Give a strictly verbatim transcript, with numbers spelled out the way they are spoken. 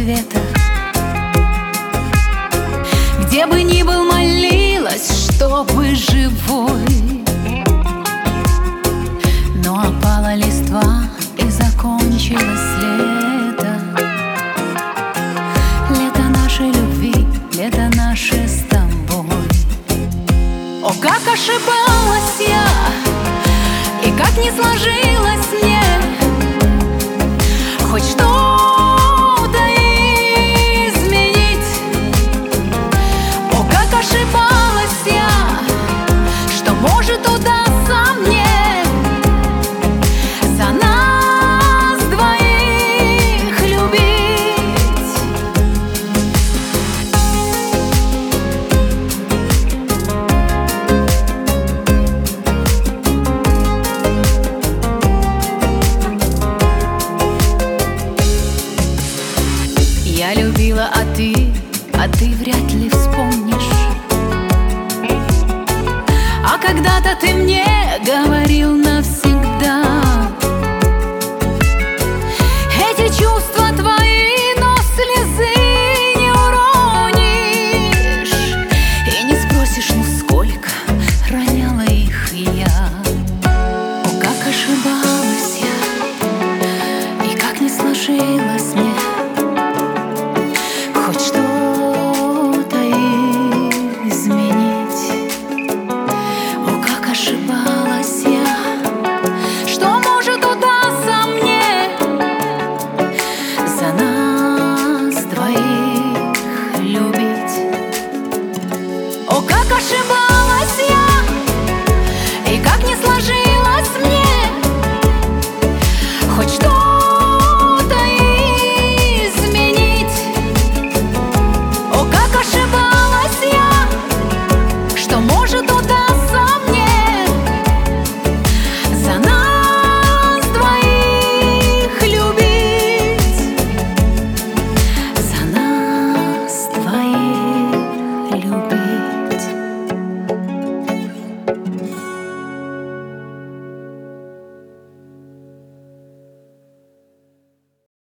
света. Где бы ни был, молилась, чтобы живой. Но опала листва и закончилось лето. Лето нашей любви, лето наше с тобой. О, как ошибалась я, и как не сложилось мне хоть что-то изменить. О, как ошибалась я, что может удастся мне за нас двоих любить. Я любила, а ты, а ты вряд ли вспомнишь. А когда-то ты мне говорил на